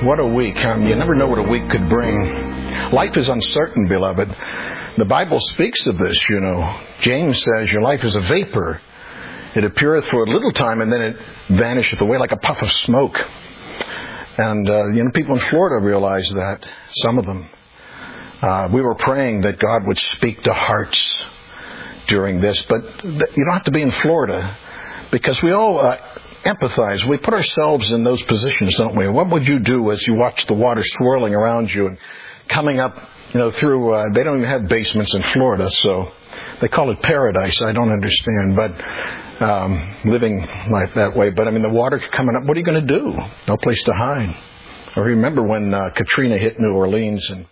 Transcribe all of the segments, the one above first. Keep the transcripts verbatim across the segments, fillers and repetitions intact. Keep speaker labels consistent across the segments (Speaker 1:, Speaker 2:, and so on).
Speaker 1: What a week. Um, you never know what a week could bring. Life is uncertain, beloved. The Bible speaks of this, you know. James says your life is a vapor. It appeareth for a little time and then it vanisheth away like a puff of smoke. And, uh, you know, people in Florida realize that, some of them. Uh, we were praying that God would speak to hearts during this, but th- you don't have to be in Florida because we all uh, empathize. We put ourselves in those positions, don't we? What would you do as you watch the water swirling around you and coming up, you know, through, uh, they don't even have basements in Florida, so they call it paradise. I don't understand, but um, living like that way. But, I mean, the water coming up, what are you going to do? No place to hide. I remember when uh, Katrina hit New Orleans and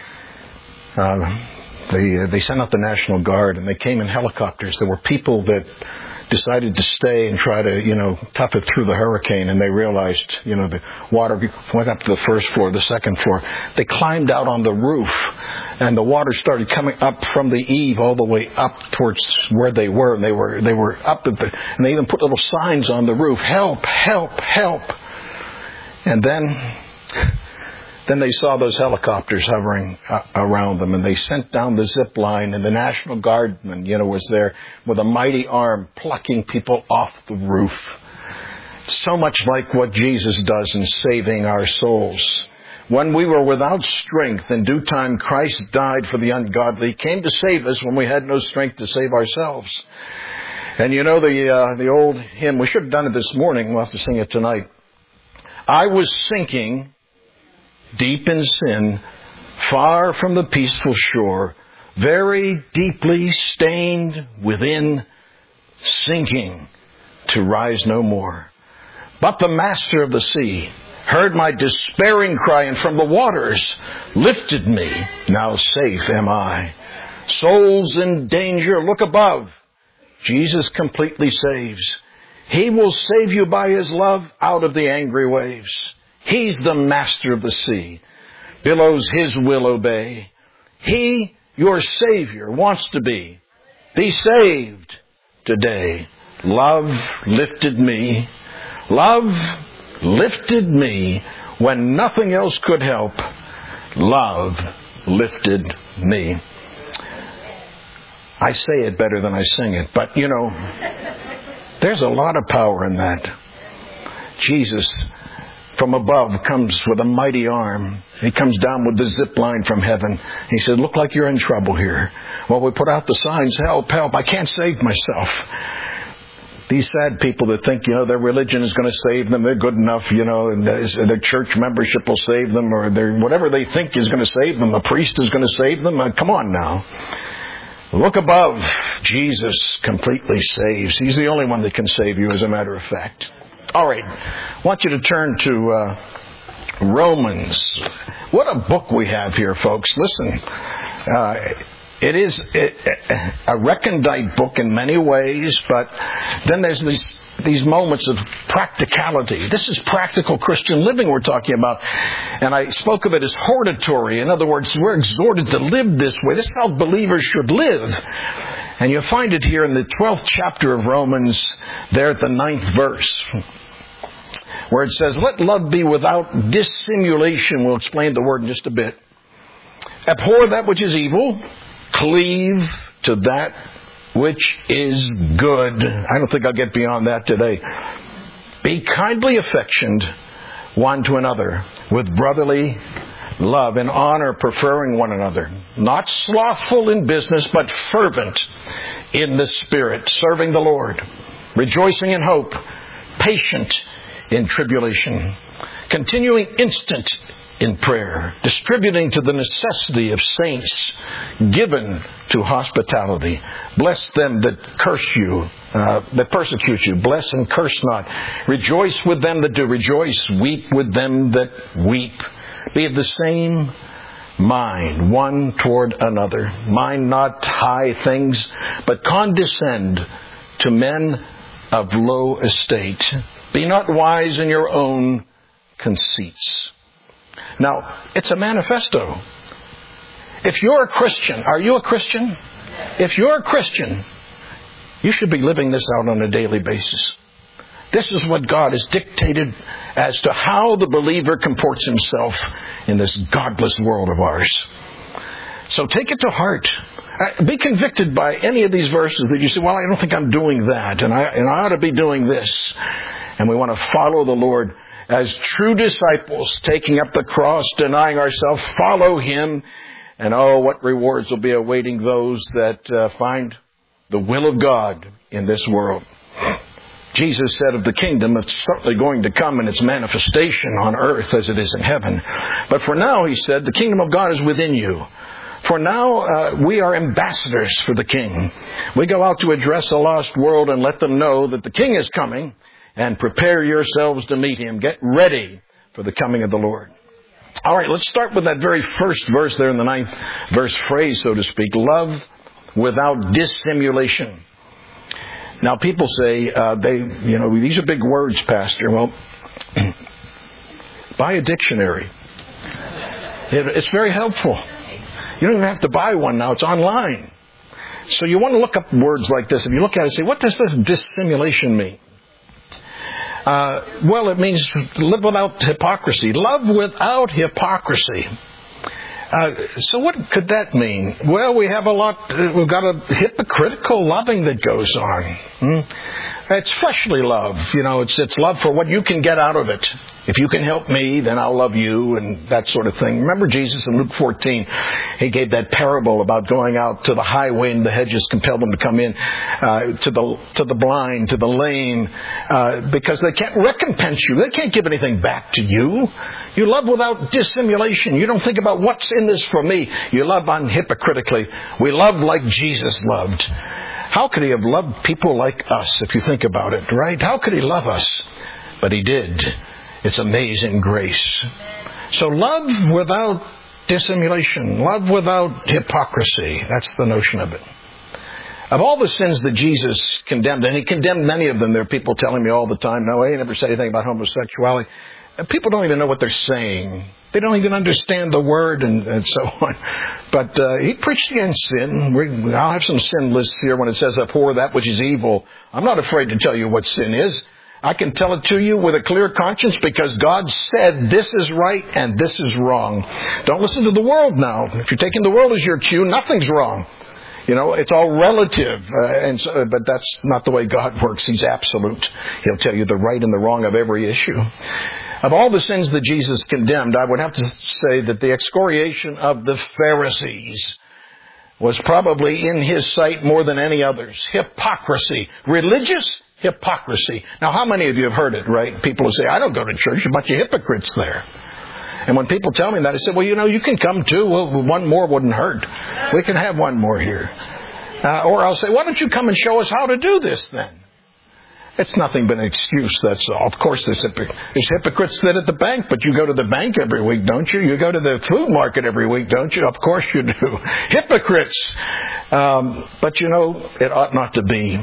Speaker 1: uh, they, uh, they sent out the National Guard and they came in helicopters. There were people that decided to stay and try to, you know, tough it through the hurricane, and they realized, you know, the water went up to the first floor, the second floor. They climbed out on the roof, and the water started coming up from the eave all the way up towards where they were, and they were they were up at the, and they even put little signs on the roof, help, help, help. And then Then they saw those helicopters hovering uh, around them, and they sent down the zip line, and the National Guardman, you know, was there with a mighty arm plucking people off the roof. So much like what Jesus does in saving our souls. When we were without strength, in due time Christ died for the ungodly. He came to save us when we had no strength to save ourselves. And you know the uh, the old hymn, we should have done it this morning, we'll have to sing it tonight. I was sinking deep in sin, far from the peaceful shore, very deeply stained within, sinking to rise no more. But the master of the sea heard my despairing cry, and from the waters lifted me. Now safe am I. Souls in danger, look above. Jesus completely saves. He will save you by His love out of the angry waves. He's the master of the sea. Billows His will obey. He, your Savior, wants to be. Be saved today. Love lifted me. Love lifted me when nothing else could help. Love lifted me. I say it better than I sing it, but you know, there's a lot of power in that. Jesus from above comes with a mighty arm. He comes down with the zip line from heaven. He said, look like you're in trouble here. Well, we put out the signs, help, help, I can't save myself. These sad people that think, you know, their religion is going to save them, they're good enough, you know, and their church membership will save them, or their, whatever they think is going to save them, a priest is going to save them. Uh, come on now. Look above. Jesus completely saves. He's the only one that can save you, as a matter of fact. All right. I want you to turn to uh, Romans. What a book we have here, folks. Listen. Uh, it is a recondite book in many ways, but then there's these these moments of practicality. This is practical Christian living we're talking about. And I spoke of it as hortatory. In other words, we're exhorted to live this way. This is how believers should live. And you'll find it here in the twelfth chapter of Romans, there at the ninth verse, where it says, let love be without dissimulation. We'll explain the word in just a bit. Abhor that which is evil. Cleave to that which is good. I don't think I'll get beyond that today. Be kindly affectioned one to another with brotherly love and honor, preferring one another. Not slothful in business, but fervent in the Spirit, serving the Lord. Rejoicing in hope. Patient in tribulation. Continuing instant in prayer, distributing to the necessity of saints, given to hospitality. Bless them that curse you, uh, that persecute you. Bless and curse not. Rejoice with them that do rejoice. Weep with them that weep. Be of the same mind, one toward another. Mind not high things, but condescend to men of low estate. Be not wise in your own conceits. Now, it's a manifesto. If you're a Christian, are you a Christian? If you're a Christian, you should be living this out on a daily basis. This is what God has dictated as to how the believer comports himself in this godless world of ours. So take it to heart. Uh, be convicted by any of these verses that you say, well, I don't think I'm doing that, and I, and I ought to be doing this. And we want to follow the Lord as true disciples, taking up the cross, denying ourselves, follow Him. And oh, what rewards will be awaiting those that uh, find the will of God in this world. Jesus said of the kingdom, it's certainly going to come in its manifestation on earth as it is in heaven. But for now, He said, the kingdom of God is within you. For now, uh, we are ambassadors for the King. We go out to address a lost world and let them know that the King is coming, and prepare yourselves to meet Him. Get ready for the coming of the Lord. All right, let's start with that very first verse there in the ninth verse phrase, so to speak. Love without dissimulation. Now, people say, uh, they, you know, these are big words, Pastor. Well, buy a dictionary. It, it's very helpful. You don't even have to buy one now. It's online. So you want to look up words like this. If you look at it and say, what does this dissimulation mean? Uh, well, it means live without hypocrisy. Love without hypocrisy. Uh, so what could that mean? Well, we have a lot, uh, we've got a hypocritical loving that goes on. Hmm? It's fleshly love. You know, it's it's love for what you can get out of it. If you can help me, then I'll love you, and that sort of thing. Remember Jesus in Luke fourteen, He gave that parable about going out to the highway and the hedges compelled them to come in, uh, to the to the blind, to the lame, uh, because they can't recompense you. They can't give anything back to you. You love without dissimulation. You don't think about what's in this for me. You love unhypocritically. We love like Jesus loved. How could He have loved people like us, if you think about it, right? How could He love us? But He did. It's amazing grace. So love without dissimulation. Love without hypocrisy. That's the notion of it. Of all the sins that Jesus condemned, and He condemned many of them, there are people telling me all the time, no, He never said anything about homosexuality. People don't even know what they're saying. They don't even understand the word and, and so on. But uh, He preached against sin. We, I'll have some sin lists here when it says, abhor that which is evil. I'm not afraid to tell you what sin is. I can tell it to you with a clear conscience because God said this is right and this is wrong. Don't listen to the world now. If you're taking the world as your cue, nothing's wrong. You know, it's all relative, uh, and so, but that's not the way God works. He's absolute. He'll tell you the right and the wrong of every issue. Of all the sins that Jesus condemned, I would have to say that the excoriation of the Pharisees was probably in His sight more than any others. Hypocrisy. Religious hypocrisy. Now, how many of you have heard it, right? People who say, I don't go to church. A bunch of hypocrites there. And when people tell me that, I say, well, you know, you can come too. Well, one more wouldn't hurt. We can have one more here. Uh, or I'll say, why don't you come and show us how to do this then? It's nothing but an excuse, that's all. Of course, there's, hypocrites. there's hypocrites that at the bank, but you go to the bank every week, don't you? You go to the food market every week, don't you? Of course you do. Hypocrites. Um, but you know, it ought not to be.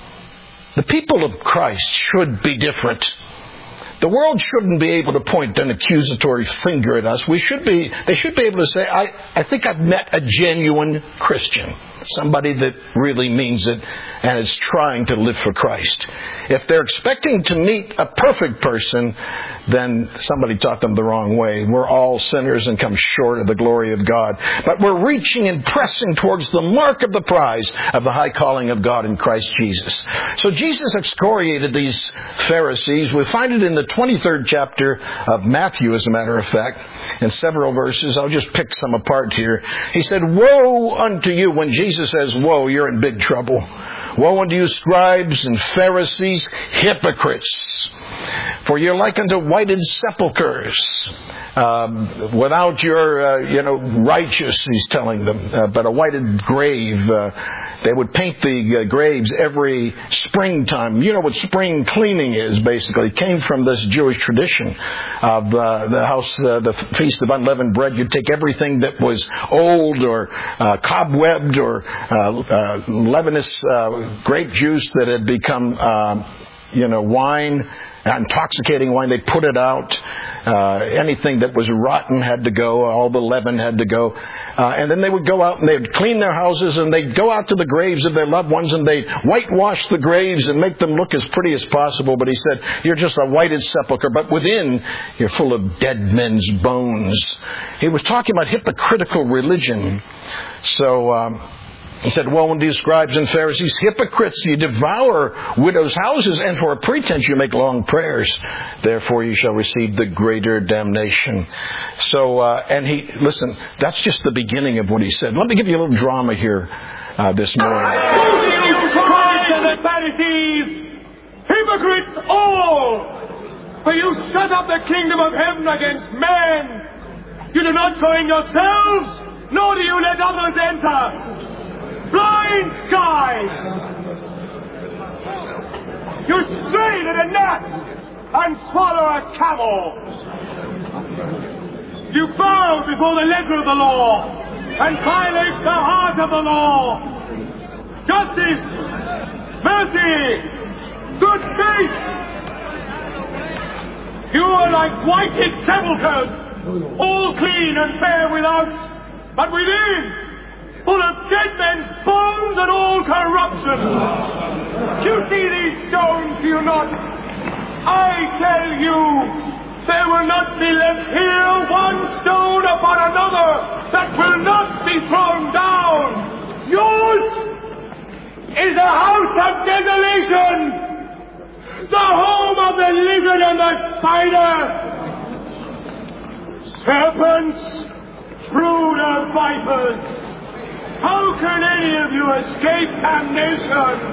Speaker 1: The people of Christ should be different. The world shouldn't be able to point an accusatory finger at us. We should be, they should be able to say, I, I think I've met a genuine Christian. Somebody that really means it and is trying to live for Christ. If they're expecting to meet a perfect person, then somebody taught them the wrong way. We're all sinners and come short of the glory of God. But we're reaching and pressing towards the mark of the prize of the high calling of God in Christ Jesus. So Jesus excoriated these Pharisees. We find it in the twenty-third chapter of Matthew, as a matter of fact, in several verses. I'll just pick some apart here. He said, woe unto you. When Jesus says woe, you're in big trouble. Woe unto you, scribes and Pharisees, hypocrites! For you're like unto whited sepulchres, um, without your, uh, you know, righteous, he's telling them, uh, but a whited grave. Uh, they would paint the uh, graves every springtime. You know what spring cleaning is, basically. It came from this Jewish tradition of uh, the house, uh, the Feast of Unleavened Bread. You'd take everything that was old or uh, cobwebbed or uh, uh, leavenous uh, grape juice that had become, uh, you know, wine. Intoxicating wine, they put it out. Uh, anything that was rotten had to go. All the leaven had to go. Uh, and then they would go out and they'd clean their houses and they'd go out to the graves of their loved ones and they'd whitewash the graves and make them look as pretty as possible. But he said, you're just a whited sepulcher, but within you're full of dead men's bones. He was talking about hypocritical religion. So, um, he said, woe unto you, scribes and Pharisees, hypocrites, you devour widows' houses, and for a pretense you make long prayers. Therefore you shall receive the greater damnation. So, uh, and he, listen, that's just the beginning of what he said. Let me give you a little drama here uh, this morning.
Speaker 2: You scribes and the Pharisees, hypocrites all! For you shut up the kingdom of heaven against men. You do not go in yourselves, nor do you let others enter. Blind guides! You strain at a gnat and swallow a camel. You bow before the letter of the law and violate the heart of the law. Justice, mercy, good faith. You are like whited sepulchres, all clean and fair without, but within full of dead men's bones and all corruption. Do you see these stones, do you not? I tell you, there will not be left here one stone upon another that will not be thrown down. Yours is a house of desolation, the home of the lizard and the spider. Serpents, brood of vipers, how can any of you escape damnation?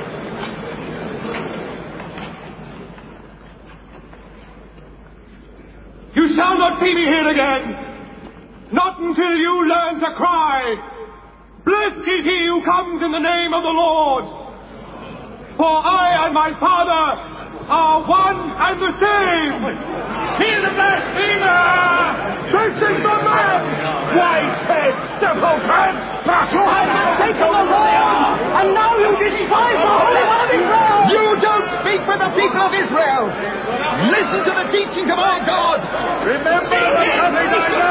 Speaker 2: You shall not see me here again, not until you learn to cry, blessed is he who comes in the name of the Lord. For I and my Father are one and the same. He is a blasphemer! This is the man! White-head sepulchres! You have forsaken the law, and now you despise the Holy One of Israel! You don't speak for the people of Israel! Listen to the teachings of our God! Remember the coming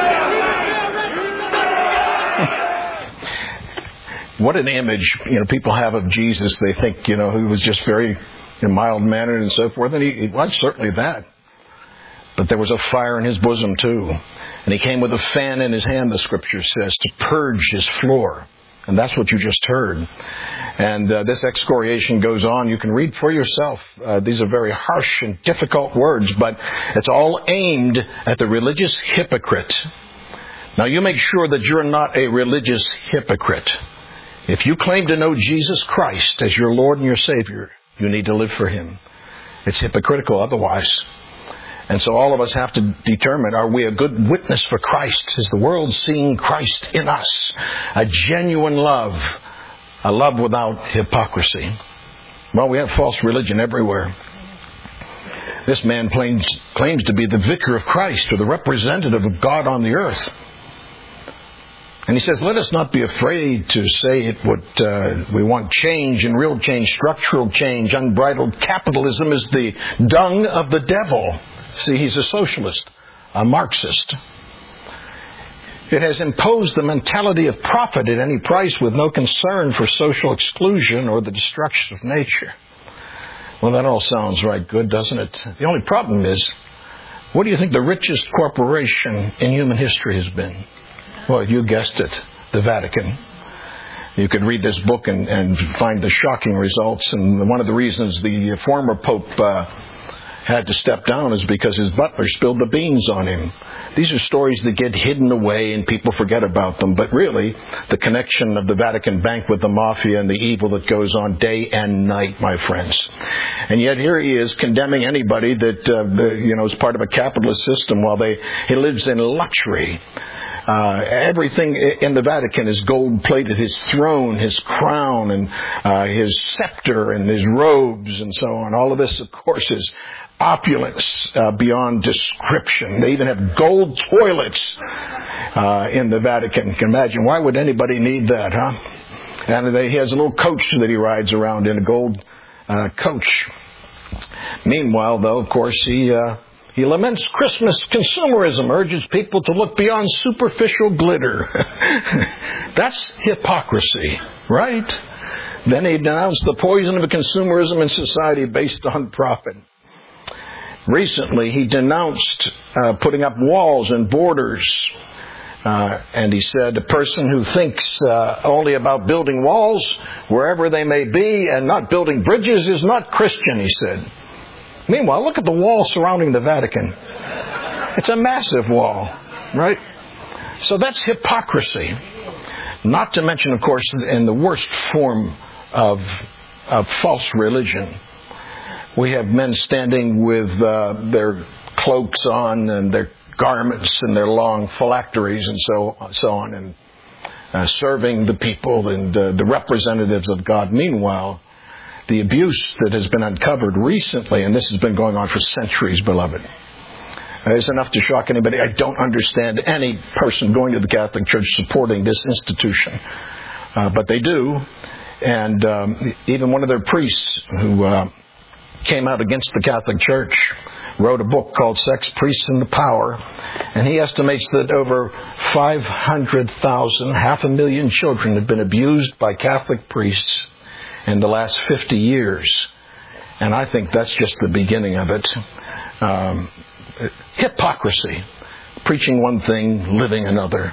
Speaker 1: What an image, you know, people have of Jesus. They think, you know, he was just very mild-mannered and so forth, and he, he was certainly that. But there was a fire in his bosom too. And he came with a fan in his hand, the Scripture says, to purge his floor. And that's what you just heard. And uh, this excoriation goes on. You can read for yourself. Uh, these are very harsh and difficult words, but it's all aimed at the religious hypocrite. Now, you make sure that you're not a religious hypocrite. If you claim to know Jesus Christ as your Lord and your Savior, you need to live for Him. It's hypocritical otherwise. And so all of us have to determine, are we a good witness for Christ? Is the world seeing Christ in us? A genuine love. A love without hypocrisy. Well, we have false religion everywhere. This man claims, claims to be the vicar of Christ, or the representative of God on the earth. And he says, let us not be afraid to say it what uh, we want change and real change, structural change. Unbridled capitalism is the dung of the devil. See, he's a socialist, a Marxist. It has imposed the mentality of profit at any price with no concern for social exclusion or the destruction of nature. Well, that all sounds right good, doesn't it? The only problem is, what do you think the richest corporation in human history has been? Well, you guessed it, the Vatican. You could read this book and, and find the shocking results. And one of the reasons the former Pope uh, had to step down is because his butler spilled the beans on him. These are stories that get hidden away and people forget about them. But really, the connection of the Vatican Bank with the mafia and the evil that goes on day and night, my friends. And yet here he is condemning anybody that uh, you know is part of a capitalist system while they he lives in luxury. Uh, everything in the Vatican is gold-plated. His throne, his crown, and uh, his scepter, and his robes, and so on. All of this, of course, is opulence uh, beyond description. They even have gold toilets uh, in the Vatican. You can imagine, why would anybody need that, huh? And they, he has a little coach that he rides around in, a gold uh, coach. Meanwhile, though, of course, he uh, he laments Christmas consumerism, urges people to look beyond superficial glitter. That's hypocrisy, right? Then he denounced the poison of consumerism in society based on profit. Recently, he denounced uh, putting up walls and borders. Uh, and he said, a person who thinks uh, only about building walls wherever they may be and not building bridges is not Christian, he said. Meanwhile, look at the wall surrounding the Vatican. It's a massive wall, right? So that's hypocrisy. Not to mention, of course, in the worst form of, of false religion. We have men standing with uh, their cloaks on and their garments and their long phylacteries and so so on, and uh, serving the people and uh, the representatives of God. Meanwhile, the abuse that has been uncovered recently, and this has been going on for centuries, beloved, is enough to shock anybody. I don't understand any person going to the Catholic Church supporting this institution, uh, but they do. And um, even one of their priests who uh, came out against the Catholic Church wrote a book called Sex, Priests, and the Power. And he estimates that over five hundred thousand, half a million children have been abused by Catholic priests in the last fifty years. And I think that's just the beginning of it. Um, hypocrisy. Preaching one thing, living another.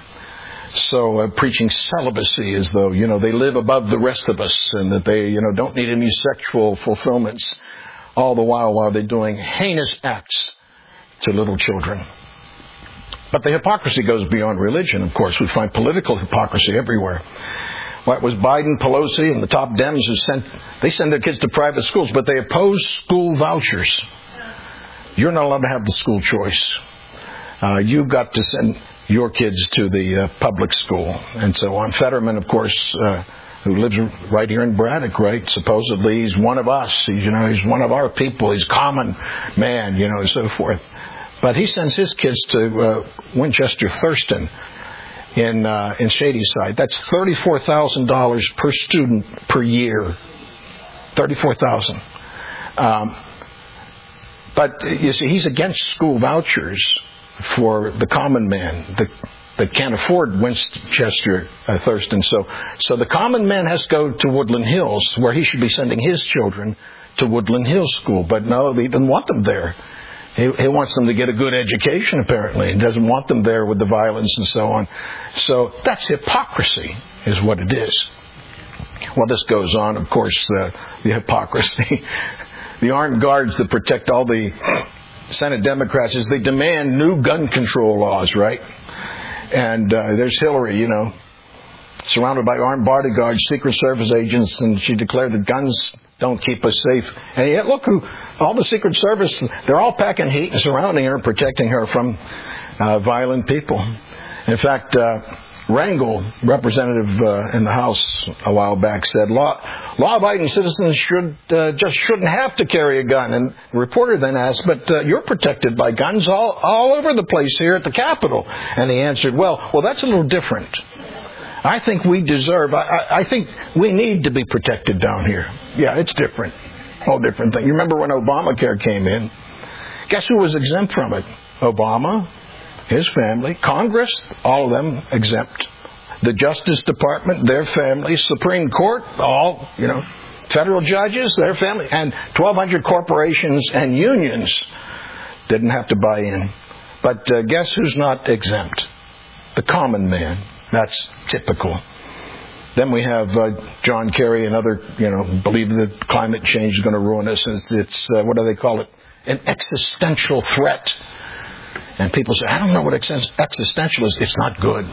Speaker 1: So uh, preaching celibacy as though, you know, they live above the rest of us and that they, you know, don't need any sexual fulfillments. All the while while they're doing heinous acts to little children. But the hypocrisy goes beyond religion, of course. We find political hypocrisy everywhere. What was Biden, Pelosi, and the top Dems who sent, they send their kids to private schools, but they oppose school vouchers. You're not allowed to have the school choice. Uh, you've got to send your kids to the uh, public school, and so on. Fetterman, of course, uh, who lives right here in Braddock, right? Supposedly he's one of us. He's, you know, he's one of our people. He's a common man, you know, and so forth. But he sends his kids to uh, Winchester Thurston in uh, in Shadyside. That's thirty-four thousand dollars per student per year. thirty-four thousand dollars. Um, but you see, he's against school vouchers for the common man, the that can't afford Winchester uh, Thurston. So, so the common man has to go to Woodland Hills, where he should be sending his children to Woodland Hills School. But no, he doesn't want them there. He, he wants them to get a good education, apparently. He doesn't want them there with the violence and so on. So that's hypocrisy, is what it is. Well, this goes on, of course, uh, the hypocrisy. The armed guards that protect all the Senate Democrats, is they demand new gun control laws, right? And uh, there's Hillary, you know, surrounded by armed bodyguards, Secret Service agents, and she declared that guns don't keep us safe. And yet, look, who all the Secret Service, they're all packing heat and surrounding her, protecting her from uh, violent people. In fact, uh, Rangel, representative uh, in the House a while back, said, law, law-abiding citizens should uh, just shouldn't have to carry a gun. And the reporter then asked, but uh, you're protected by guns all, all over the place here at the Capitol. And he answered, well, well, that's a little different. I think we deserve, I, I think we need to be protected down here. Yeah, it's different. Whole different thing. You remember when Obamacare came in? Guess who was exempt from it? Obama, his family, Congress, all of them exempt. The Justice Department, their families, Supreme Court, all, you know, federal judges, their family, and twelve hundred corporations and unions didn't have to buy in. But uh, guess who's not exempt? The common man. That's typical. Then we have uh, John Kerry and other, you know, believe that climate change is going to ruin us. It's, it's uh, what do they call it? An existential threat. And people say, I don't know what existential is. It's not good.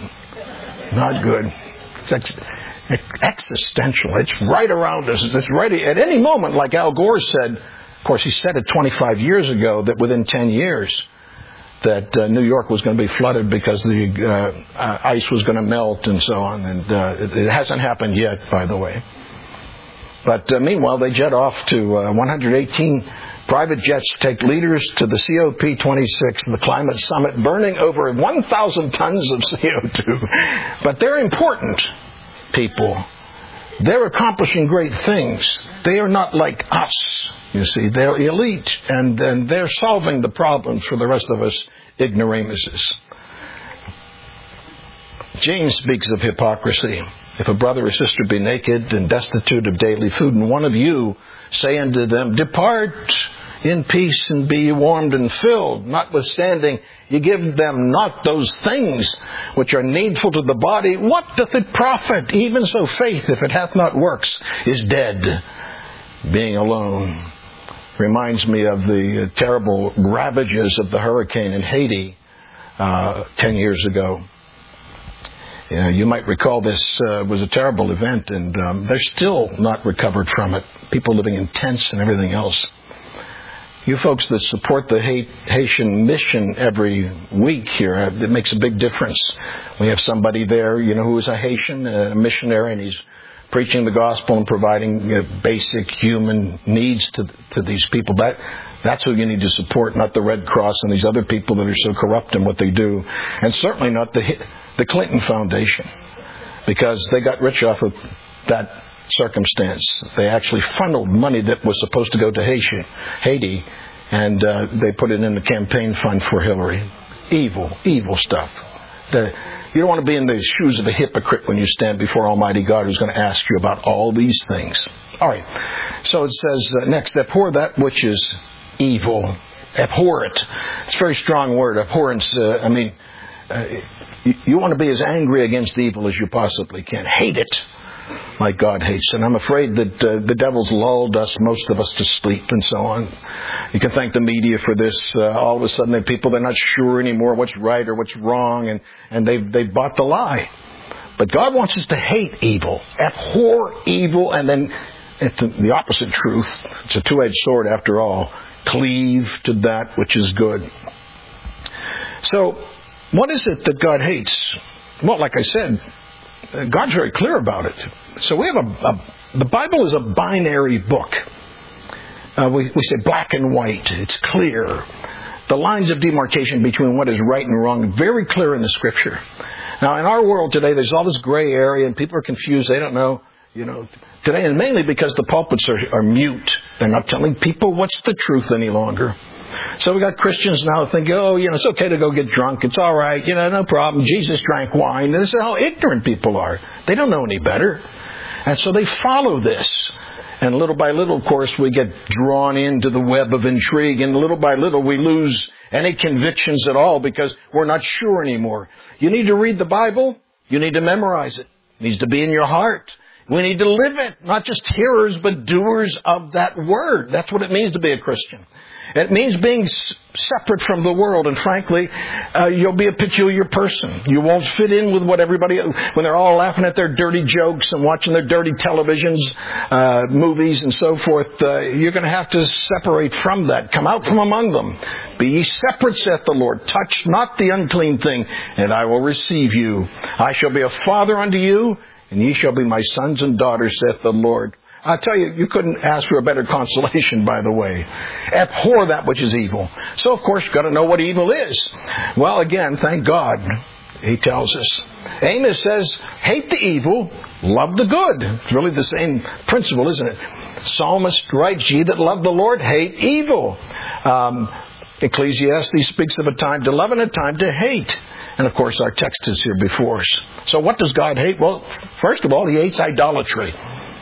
Speaker 1: Not good. It's ex- existential. It's right around us. It's ready at any moment, like Al Gore said. Of course, he said it twenty-five years ago that within ten years that uh, New York was going to be flooded because the uh, uh, ice was going to melt and so on. And uh, it, it hasn't happened yet, by the way. But uh, meanwhile, they jet off to uh, one hundred eighteen private jets to take leaders to the C O P twenty-six, the climate summit, burning over one thousand tons of C O two. But they're important people. They're accomplishing great things. They are not like us. You see, they're elite, and, and they're solving the problems for the rest of us ignoramuses. James speaks of hypocrisy. If a brother or sister be naked and destitute of daily food, and one of you say unto them, depart in peace and be warmed and filled, notwithstanding you give them not those things which are needful to the body, what doth it profit? Even so faith, if it hath not works, is dead, being alone. Reminds me of the terrible ravages of the hurricane in Haiti uh, ten years ago. Yeah, you might recall this uh, was a terrible event, and um, they're still not recovered from it. People living in tents and everything else. You folks that support the Haitian mission every week here, it makes a big difference. We have somebody there, you know, who is a Haitian, a missionary, and he's preaching the gospel and providing, you know, basic human needs to to these people. That that's who you need to support, not the Red Cross and these other people that are so corrupt in what they do, and certainly not the the Clinton Foundation, because they got rich off of that circumstance. They actually funneled money that was supposed to go to Haiti, Haiti, and uh, they put it in the campaign fund for Hillary. Evil, evil stuff. The, you don't want to be in the shoes of a hypocrite when you stand before Almighty God, who's going to ask you about all these things. All right. So it says uh, next, abhor that which is evil. Abhor it. It's a very strong word. Abhorrence. Uh, I mean, uh, you, you want to be as angry against evil as you possibly can. Hate it like God hates. And I'm afraid that uh, the devil's lulled us, most of us, to sleep and so on. You can thank the media for this. Uh, all of a sudden, there are people, they're not sure anymore what's right or what's wrong, and, and they've, they've bought the lie. But God wants us to hate evil, abhor evil, and then it's the opposite truth. It's a two-edged sword after all. Cleave to that which is good. So, what is it that God hates? Well, like I said, God's very clear about it. So we have a, a the Bible is a binary book. Uh, we, we say black and white. It's clear. The lines of demarcation between what is right and wrong, very clear in the Scripture. Now, in our world today, there's all this gray area, and people are confused. They don't know, you know, today, and mainly because the pulpits are, are mute. They're not telling people what's the truth any longer. So we got Christians now thinking, oh, you know, it's okay to go get drunk. It's all right. You know, no problem. Jesus drank wine. This is how ignorant people are. They don't know any better. And so they follow this. And little by little, of course, we get drawn into the web of intrigue. And little by little, we lose any convictions at all because we're not sure anymore. You need to read the Bible. You need to memorize it. It needs to be in your heart. We need to live it. Not just hearers, but doers of that word. That's what it means to be a Christian. It means being separate from the world, and frankly, uh, you'll be a peculiar person. You won't fit in with what everybody, when they're all laughing at their dirty jokes and watching their dirty televisions, uh, movies and so forth. Uh, you're going to have to separate from that. Come out from among them. Be ye separate, saith the Lord. Touch not the unclean thing, and I will receive you. I shall be a father unto you, and ye shall be my sons and daughters, saith the Lord. I tell you, you couldn't ask for a better consolation, by the way. Abhor that which is evil. So, of course, you've got to know what evil is. Well, again, thank God, he tells us. Amos says, hate the evil, love the good. It's really the same principle, isn't it? Psalmist writes, ye that love the Lord, hate evil. Um, Ecclesiastes speaks of a time to love and a time to hate. And, of course, our text is here before us. So what does God hate? Well, first of all, he hates idolatry.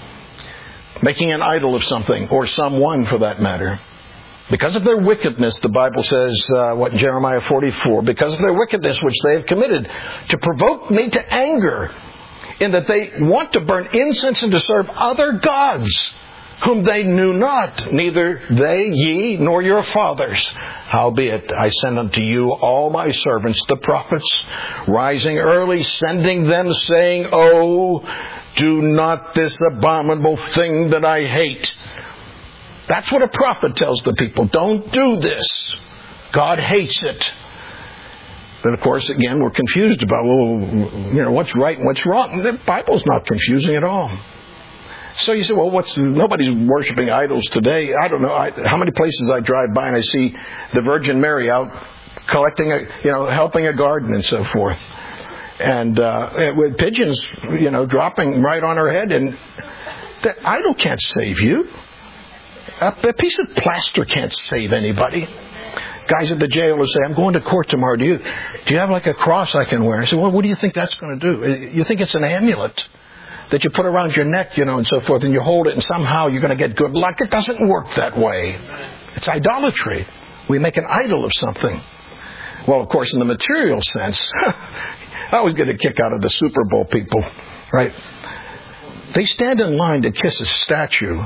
Speaker 1: Making an idol of something, or someone for that matter. Because of their wickedness, the Bible says, uh, what in Jeremiah forty-four, because of their wickedness which they have committed, to provoke me to anger, in that they want to burn incense and to serve other gods, whom they knew not, neither they, ye, nor your fathers. Howbeit, I send unto you all my servants, the prophets, rising early, sending them, saying, Oh, do not this abominable thing that I hate. That's what a prophet tells the people. Don't do this. God hates it. But of course, again, we're confused about, well, you know, what's right and what's wrong. The Bible's not confusing at all. So you say, well, what's nobody's worshiping idols today. I don't know. I, how many places I drive by and I see the Virgin Mary out collecting, a, you know, helping a garden and so forth. And uh, with pigeons, you know, dropping right on her head. And the idol can't save you. A, a piece of plaster can't save anybody. Guys at the jail will say, I'm going to court tomorrow. Do you, do you have like a cross I can wear? I said, well, what do you think that's going to do? You think it's an amulet that you put around your neck, you know, and so forth, and you hold it, and somehow you're going to get good luck? It doesn't work that way. It's idolatry. We make an idol of something. Well, of course, in the material sense, I always get a kick out of the Super Bowl people, right? They stand in line to kiss a statue.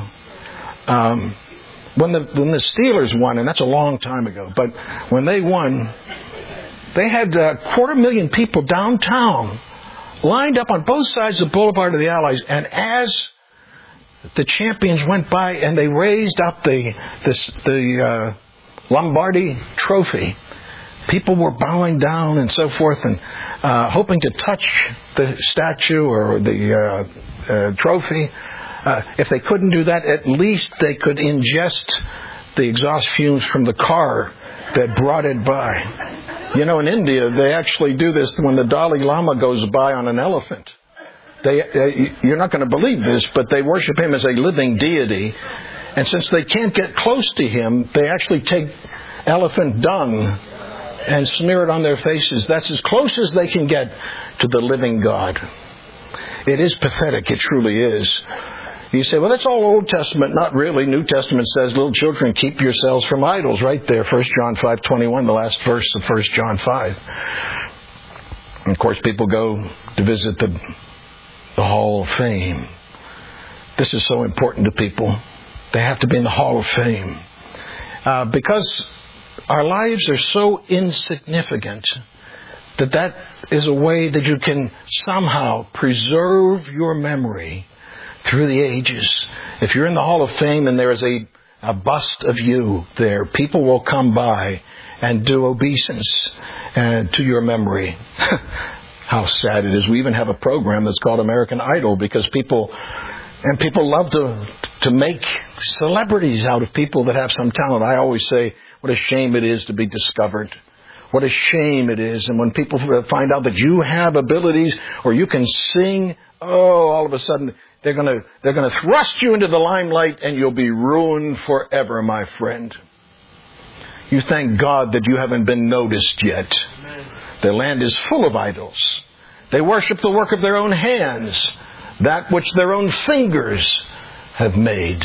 Speaker 1: Um, when the when the Steelers won, and that's a long time ago, but when they won, they had a quarter million people downtown lined up on both sides of the Boulevard of the Allies, and as the champions went by and they raised up the the, the uh, Lombardi Trophy, people were bowing down and so forth and uh, hoping to touch the statue or the uh, uh, trophy. Uh, if they couldn't do that, at least they could ingest the exhaust fumes from the car that brought it by. You know, in India, they actually do this when the Dalai Lama goes by on an elephant. They, uh, you're not going to believe this, but they worship him as a living deity. And since they can't get close to him, they actually take elephant dung and smear it on their faces. That's as close as they can get to the living God. It is pathetic. It truly is. You say, well, that's all Old Testament. Not really. New Testament says, little children, keep yourselves from idols. Right there, First John five twenty-one, the last verse of First John five. And of course, people go to visit the, the Hall of Fame. This is so important to people. They have to be in the Hall of Fame. Uh, because our lives are so insignificant that that is a way that you can somehow preserve your memory through the ages. If you're in the Hall of Fame and there is a, a bust of you there, people will come by and do obeisance uh, to your memory. How sad it is. We even have a program that's called American Idol because people, and people love to to make celebrities out of people that have some talent. I always say, what a shame it is to be discovered. What a shame it is. And when people find out that you have abilities or you can sing, oh, all of a sudden they're going to they're going to thrust you into the limelight and you'll be ruined forever, my friend. You thank God that you haven't been noticed yet. Amen. Their land is full of idols. They worship the work of their own hands, that which their own fingers have made.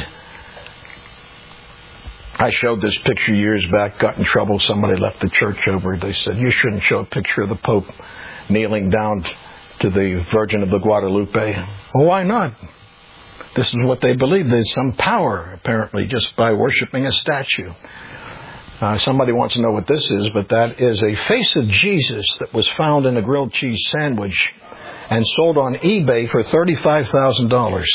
Speaker 1: I showed this picture years back, got in trouble. Somebody left the church over it. They said, you shouldn't show a picture of the Pope kneeling down to the Virgin of the Guadalupe. Well, why not? This is what they believe. There's some power, apparently, just by worshiping a statue. Uh, somebody wants to know what this is, but that is a face of Jesus that was found in a grilled cheese sandwich and sold on eBay for thirty-five thousand dollars.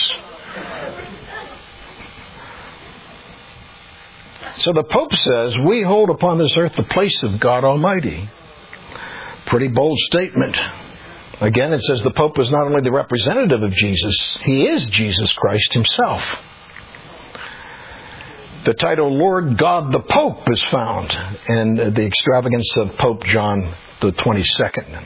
Speaker 1: So the Pope says, we hold upon this earth the place of God Almighty. Pretty bold statement. Again, it says the Pope is not only the representative of Jesus, he is Jesus Christ himself. The title Lord God the Pope is found in the extravagance of Pope John the twenty-second.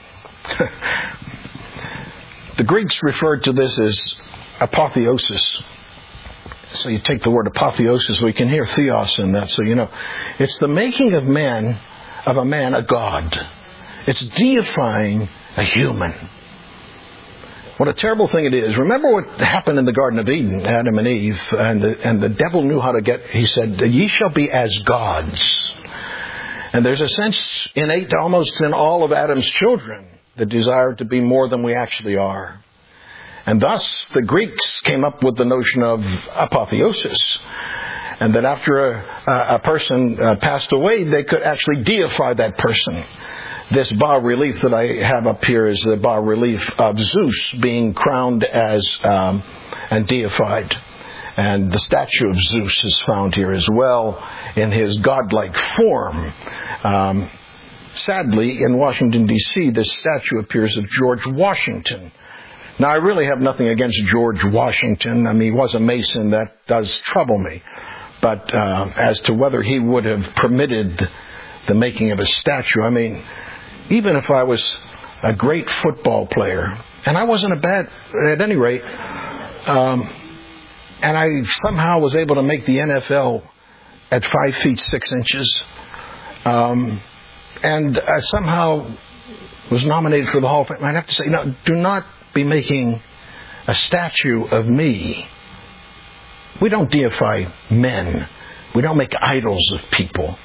Speaker 1: The Greeks referred to this as apotheosis. So you take the word apotheosis, we can hear theos in that. So you know, it's the making of man, of a man, a god. It's deifying a human. What a terrible thing it is. Remember what happened in the Garden of Eden, Adam and Eve, and the, and the devil knew how to get, he said, ye shall be as gods. And there's a sense innate almost in all of Adam's children, the desire to be more than we actually are. And thus, the Greeks came up with the notion of apotheosis. And that after a, a person uh, passed away, they could actually deify that person. This bas-relief that I have up here is the bas-relief of Zeus being crowned as um, and deified. And the statue of Zeus is found here as well in his godlike form. Um, sadly, in Washington, D C, this statue appears of George Washington. Now, I really have nothing against George Washington. I mean, he was a Mason. That does trouble me. But uh, as to whether he would have permitted the making of a statue, I mean, even if I was a great football player, and I wasn't a bad, at any rate, um, and I somehow was able to make the N F L at five feet six inches. Um, and I somehow was nominated for the Hall of Fame. I'd have to say, no, do not be making a statue of me. We don't deify men. We don't make idols of people.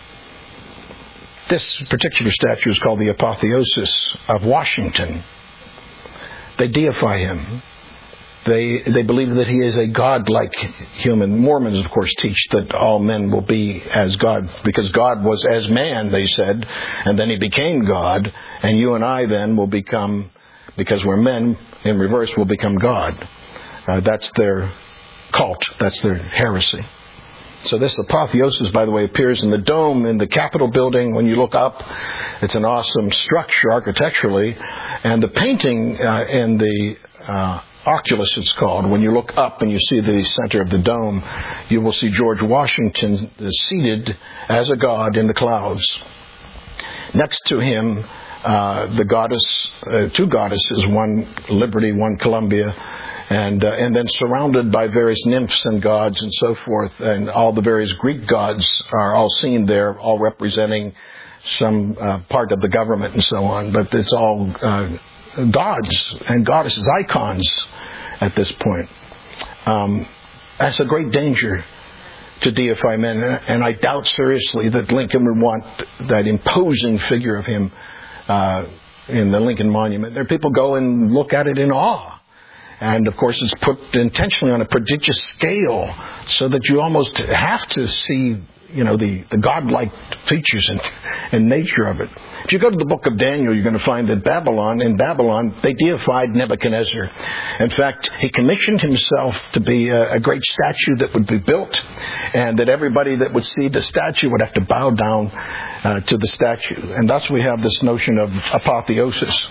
Speaker 1: This particular statue is called the Apotheosis of Washington. They deify him. They they believe that he is a God-like human. Mormons, of course, teach that all men will be as God, because God was as man, they said, and then he became God, and you and I then will become, because we're men, in reverse, will become God. Uh, that's their cult. That's their heresy. So this apotheosis, by the way, appears in the dome in the Capitol building. When you look up, it's an awesome structure architecturally. And the painting uh, in the uh, oculus, it's called, when you look up and you see the center of the dome, you will see George Washington seated as a god in the clouds. Next to him, uh, the goddess, uh, two goddesses, one Liberty, one Columbia, And uh, and then surrounded by various nymphs and gods and so forth, and all the various Greek gods are all seen there, all representing some uh, part of the government and so on. But it's all uh, gods and goddesses, icons at this point. Um, that's a great danger to deify men, and I doubt seriously that Lincoln would want that imposing figure of him uh, in the Lincoln Monument. There, people go and look at it in awe. And, of course, it's put intentionally on a prodigious scale so that you almost have to see, you know, the, the godlike features and, and nature of it. If you go to the book of Daniel, you're going to find that Babylon, in Babylon, they deified Nebuchadnezzar. In fact, he commissioned himself to be a, a great statue that would be built, and that everybody that would see the statue would have to bow down uh, to the statue. And thus we have this notion of apotheosis.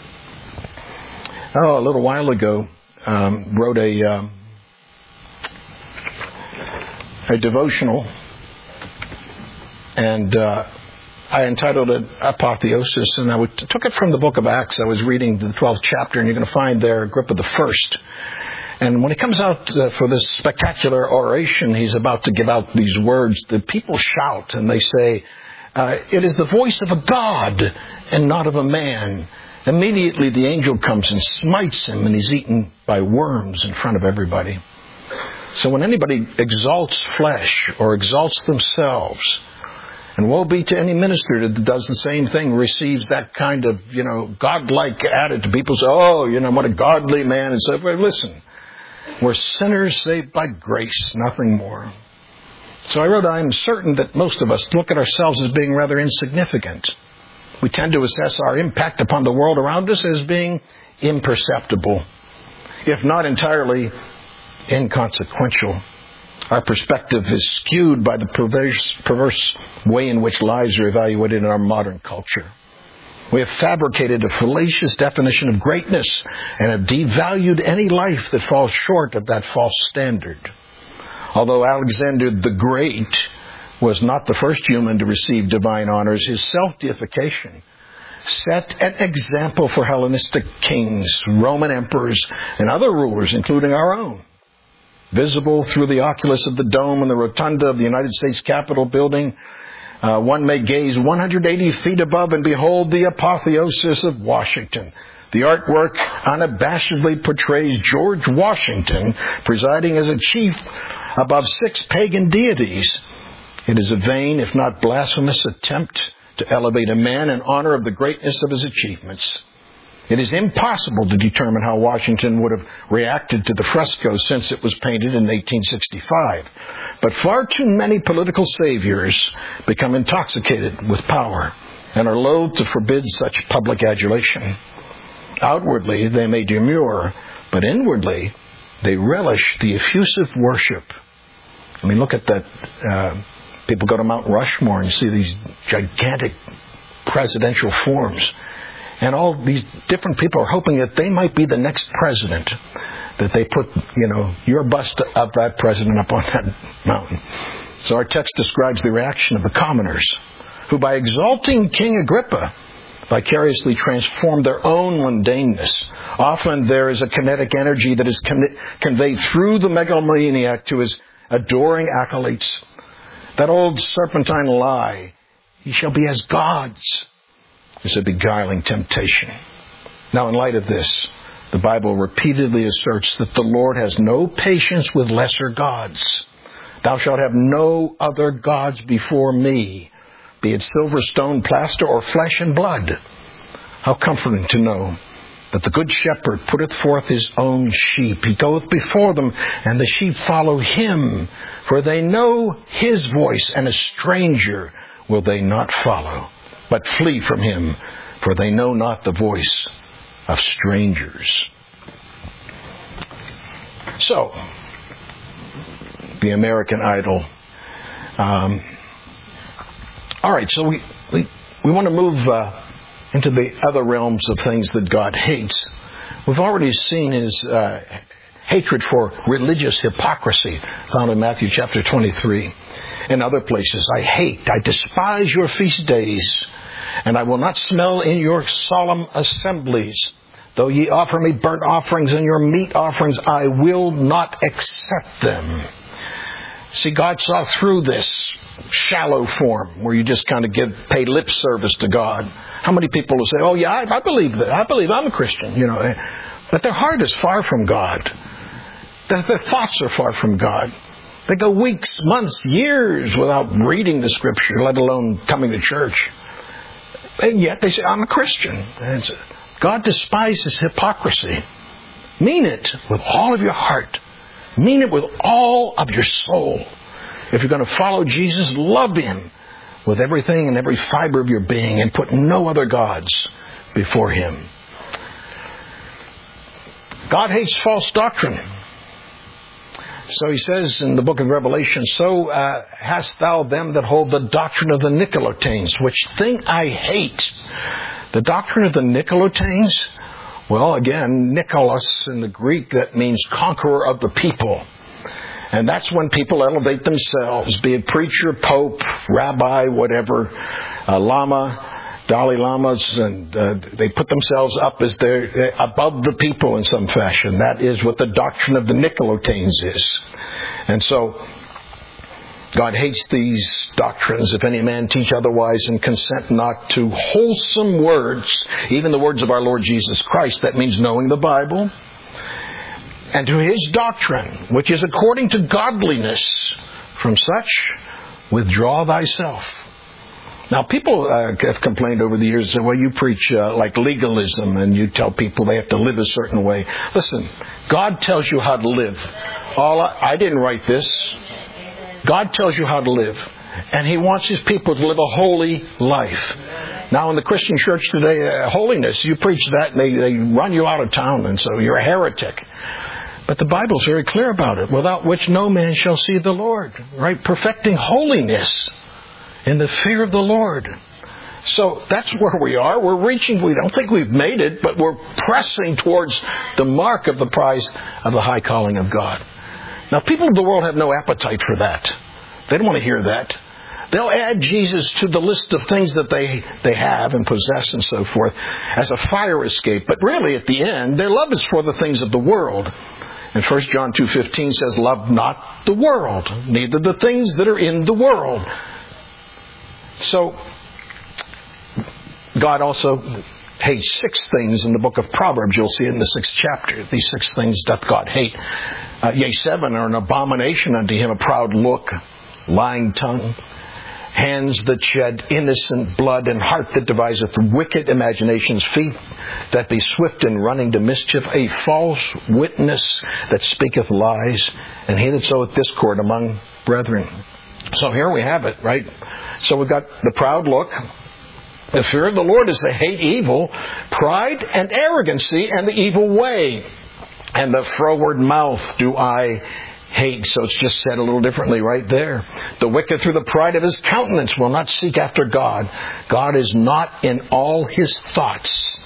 Speaker 1: Oh, a little while ago, Um, wrote a um, a devotional, and uh, I entitled it Apotheosis, and I would, took it from the book of Acts. I was reading the twelfth chapter, and you're going to find there Agrippa the First. And when he comes out uh, for this spectacular oration, he's about to give out these words. The people shout, and they say, uh, "It is the voice of a God and not of a man." Immediately the angel comes and smites him, and he's eaten by worms in front of everybody. So when anybody exalts flesh or exalts themselves, and woe be to any minister that does the same thing, receives that kind of, you know, godlike attitude. People say, oh, you know, what a godly man, and so forth. Listen, we're sinners saved by grace, nothing more. So I wrote, I am certain that most of us look at ourselves as being rather insignificant. We tend to assess our impact upon the world around us as being imperceptible, if not entirely inconsequential. Our perspective is skewed by the perverse, perverse way in which lives are evaluated in our modern culture. We have fabricated a fallacious definition of greatness and have devalued any life that falls short of that false standard. Although Alexander the Great was not the first human to receive divine honors, his self-deification set an example for Hellenistic kings, Roman emperors, and other rulers, including our own. Visible through the oculus of the dome and the rotunda of the United States Capitol building, uh, one may gaze one hundred eighty feet above and behold the apotheosis of Washington. The artwork unabashedly portrays George Washington presiding as a chief above six pagan deities. It is a vain, if not blasphemous, attempt to elevate a man in honor of the greatness of his achievements. It is impossible to determine how Washington would have reacted to the fresco since it was painted in eighteen sixty-five. But far too many political saviors become intoxicated with power and are loath to forbid such public adulation. Outwardly, they may demur, but inwardly, they relish the effusive worship. I mean, look at that. Uh, People go to Mount Rushmore and see these gigantic presidential forms. And all these different people are hoping that they might be the next president. That they put, you know, your bust of that president up on that mountain. So our text describes the reaction of the commoners, who by exalting King Agrippa vicariously transform their own mundaneness. Often there is a kinetic energy that is con- conveyed through the megalomaniac to his adoring acolytes. That old serpentine lie, "Ye shall be as gods," is a beguiling temptation. Now, in light of this, the Bible repeatedly asserts that the Lord has no patience with lesser gods. "Thou shalt have no other gods before me, be it silver, stone, plaster, or flesh and blood." How comforting to know that the good shepherd putteth forth his own sheep. He goeth before them, and the sheep follow him, for they know his voice, and a stranger will they not follow, but flee from him, for they know not the voice of strangers. So, the American Idol. Um, all right, so we, we, we want to move uh, into the other realms of things that God hates. We've already seen his uh, hatred for religious hypocrisy, found in Matthew chapter twenty-three. In other places, "I hate, I despise your feast days, and I will not smell in your solemn assemblies. Though ye offer me burnt offerings and your meat offerings, I will not accept them." See, God saw through this shallow form where you just kind of give pay lip service to God. How many people will say, "Oh yeah, I, I believe that. I believe I'm a Christian," you know, but their heart is far from God. Their, their thoughts are far from God. They go weeks, months, years without reading the Scripture, let alone coming to church. And yet they say, "I'm a Christian." And God despises hypocrisy. Mean it with all of your heart. Mean it with all of your soul. If you're going to follow Jesus, love Him with everything and every fiber of your being, and put no other gods before Him. God hates false doctrine. So He says in the book of Revelation, "So uh, hast thou them that hold the doctrine of the Nicolaitanes, which thing I hate." The doctrine of the Nicolaitanes, well, again, Nicholas in the Greek, that means conqueror of the people. And that's when people elevate themselves, be it preacher, pope, rabbi, whatever, uh, lama, Dalai Lamas, and uh, they put themselves up as they're, they're above the people in some fashion. That is what the doctrine of the Nicolaitanes is. And so God hates these doctrines. "If any man teach otherwise and consent not to wholesome words," even the words of our Lord Jesus Christ, that means knowing the Bible, "and to his doctrine, which is according to godliness, from such withdraw thyself." Now, people uh, have complained over the years, well, you preach uh, like legalism, and you tell people they have to live a certain way. Listen, God tells you how to live. All I, I didn't write this. God tells you how to live. And He wants His people to live a holy life. Now, in the Christian church today, uh, holiness, you preach that and they, they run you out of town, and so you're a heretic. But the Bible's very clear about it. "Without which no man shall see the Lord." Right? Perfecting holiness in the fear of the Lord. So that's where we are. We're reaching, we don't think we've made it, but we're pressing towards the mark of the prize of the high calling of God. Now, people of the world have no appetite for that. They don't want to hear that. They'll add Jesus to the list of things that they, they have and possess and so forth as a fire escape. But really, at the end, their love is for the things of the world. And First John two fifteen says, "Love not the world, neither the things that are in the world." So, God also hates six things in the book of Proverbs. You'll see it in the sixth chapter. These six things doth God hate. Uh, yea, seven are an abomination unto Him: a proud look, lying tongue, hands that shed innocent blood, and heart that deviseth wicked imaginations, feet that be swift in running to mischief, a false witness that speaketh lies, and he that soweth discord among brethren. So here we have it, right? So we've got the proud look. The fear of the Lord is to hate evil, pride and arrogancy, and the evil way. And the froward mouth do I hate. So it's just said a little differently right there. The wicked through the pride of his countenance will not seek after God. God is not in all his thoughts.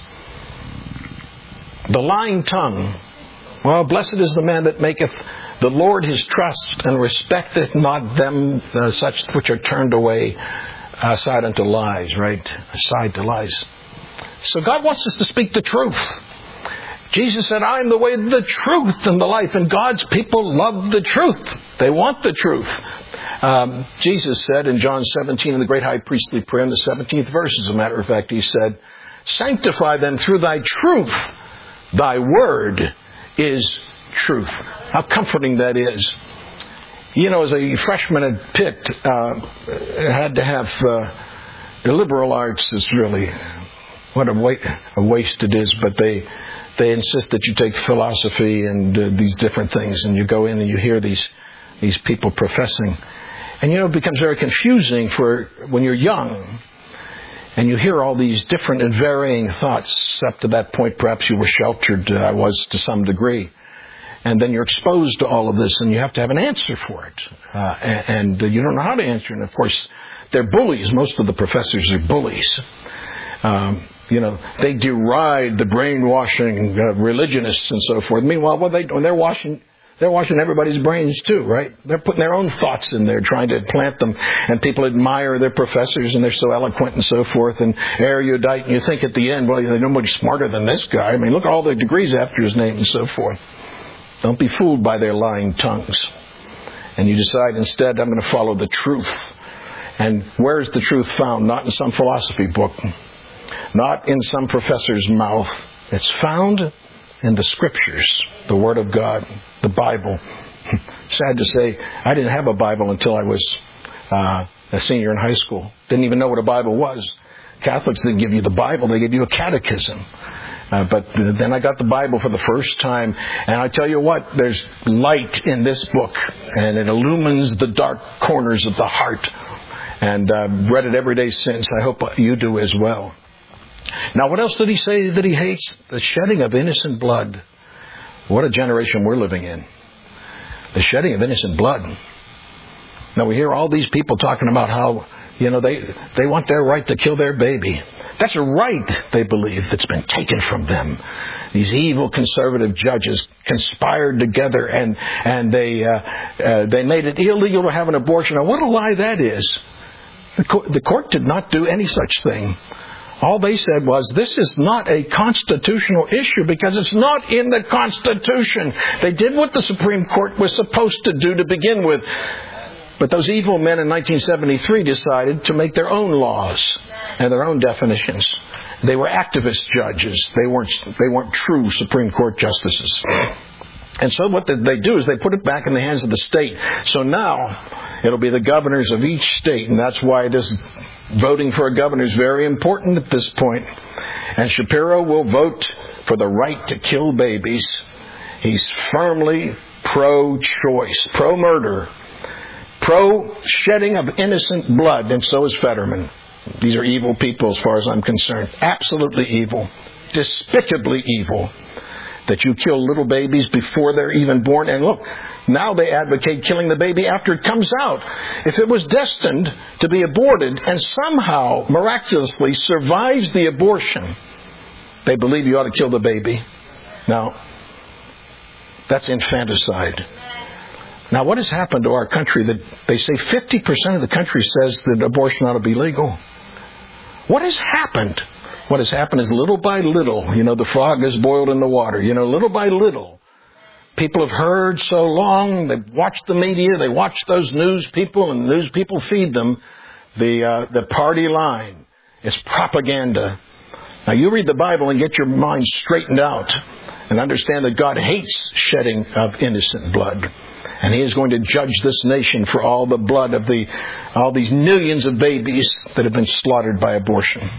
Speaker 1: The lying tongue. Well, blessed is the man that maketh the Lord his trust, and respecteth not them uh, such which are turned away aside unto lies, right? Aside to lies. So God wants us to speak the truth. Jesus said, I am the way, the truth, and the life. And God's people love the truth. They want the truth. Um, Jesus said in John seventeen, in the great high priestly prayer, in the seventeenth verse, as a matter of fact, he said, sanctify them through thy truth. Thy word is truth. How comforting that is. You know, as a freshman at Pitt, uh, had to have uh, the liberal arts is really, what a, wa- a waste it is, but they they insist that you take philosophy and uh, these different things, and you go in and you hear these these people professing. And you know, it becomes very confusing for when you're young and you hear all these different and varying thoughts. Up to that point, perhaps you were sheltered, uh, I was to some degree. And then you're exposed to all of this, and you have to have an answer for it. Uh, and, and you don't know how to answer. And, of course, they're bullies. Most of the professors are bullies. Um, you know, they deride the brainwashing uh, religionists and so forth. Meanwhile, what are they doing? They're washing, they're washing everybody's brains too, right? They're putting their own thoughts in there, trying to plant them. And people admire their professors, and they're so eloquent and so forth, and erudite. And you think at the end, well, they're no much smarter than this guy. I mean, look at all the degrees after his name and so forth. Don't be fooled by their lying tongues. And you decide instead, I'm going to follow the truth. And where is the truth found? Not in some philosophy book. Not in some professor's mouth. It's found in the Scriptures, the Word of God, the Bible. Sad to say, I didn't have a Bible until I was uh, a senior in high school. Didn't even know what a Bible was. Catholics didn't give you the Bible. They gave you a catechism. Uh, but then I got the Bible for the first time, and I tell you what, there's light in this book, and it illumines the dark corners of the heart. And I've uh, read it every day since. I hope you do as well. Now, what else did he say that he hates? The shedding of innocent blood. What a generation we're living in. The shedding of innocent blood. Now, we hear all these people talking about how, you know, they, they want their right to kill their baby. That's a right, they believe, that's been taken from them. These evil conservative judges conspired together, and and they uh, uh, they made it illegal to have an abortion. Now, what a lie that is. The court, the court did not do any such thing. All they said was, this is not a constitutional issue because it's not in the Constitution. They did what the Supreme Court was supposed to do to begin with. But those evil men in nineteen seventy-three decided to make their own laws and their own definitions. They were activist judges. They weren't they weren't true Supreme Court justices. And so what they do is they put it back in the hands of the state. So now it'll be the governors of each state, and that's why this voting for a governor is very important at this point. And Shapiro will vote for the right to kill babies. He's firmly pro-choice, pro-murder, pro-shedding of innocent blood, and so is Fetterman. These are evil people as far as I'm concerned. Absolutely evil. Despicably evil. That you kill little babies before they're even born. And look, now they advocate killing the baby after it comes out. If it was destined to be aborted and somehow miraculously survives the abortion, they believe you ought to kill the baby. Now, that's infanticide. Now, what has happened to our country that they say fifty percent of the country says that abortion ought to be legal? What has happened? What has happened is little by little, you know, the frog is boiled in the water. You know, little by little, people have heard so long, they've watched the media, they watch those news people, and the news people feed them the uh, the party line. It's propaganda. Now, you read the Bible and get your mind straightened out and understand that God hates shedding of innocent blood. And He is going to judge this nation for all the blood of the all these millions of babies that have been slaughtered by abortion.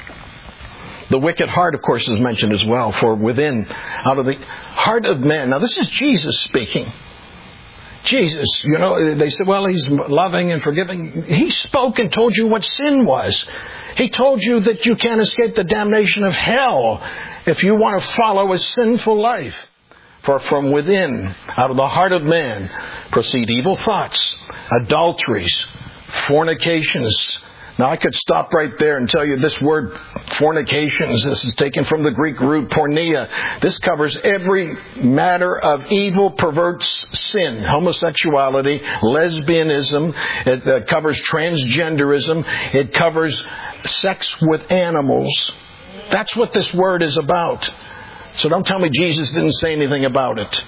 Speaker 1: The wicked heart, of course, is mentioned as well. For within, out of the heart of man. Now, this is Jesus speaking. Jesus, you know, they said, well, He's loving and forgiving. He spoke and told you what sin was. He told you that you can't escape the damnation of hell if you want to follow a sinful life. For from within, out of the heart of man, proceed evil thoughts, adulteries, fornications. Now, I could stop right there and tell you this word fornications, this is taken from the Greek root porneia. This covers every matter of evil, perverse sin, homosexuality, lesbianism. It uh, covers transgenderism. It covers sex with animals. That's what this word is about. So don't tell me Jesus didn't say anything about it.